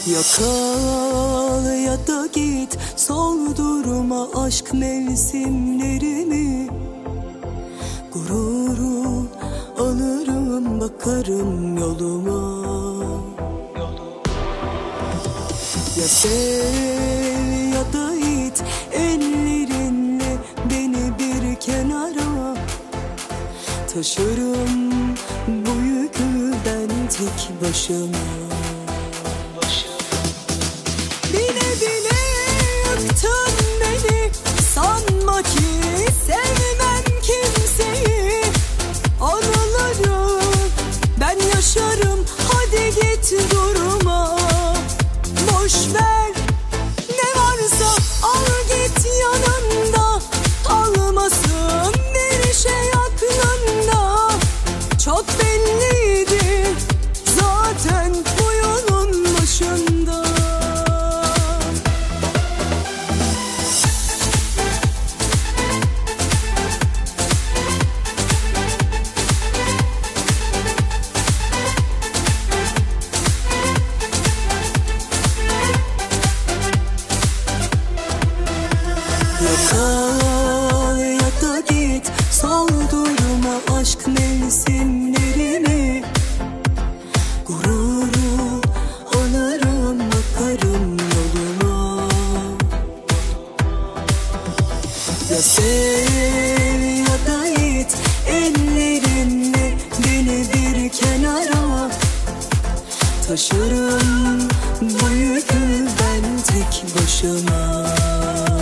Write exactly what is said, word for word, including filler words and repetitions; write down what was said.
Ya kal ya da git, soldurma aşk mevsimlerimi. Gururu alırım, bakarım yoluma. Ya sev ya da it, ellerinle beni bir kenara. Taşırım bu yükü ben tek başıma. Bile bile yaktın beni, sanma ki sevmem kimseyi. Anıları ben yaşarım, hadi git durma. Boş ver, ne varsa al git yanında. Kalmasın bir şey aklında. Çok belliydi zaten bu yolun başında. Ya kal ya da git, soldurma aşk mevsimlerimi. Gururu alırım, bakarım yoluma. Ya sev ya da it, ellerinle beni bir kenara. Taşırım bu yükü ben tek başıma.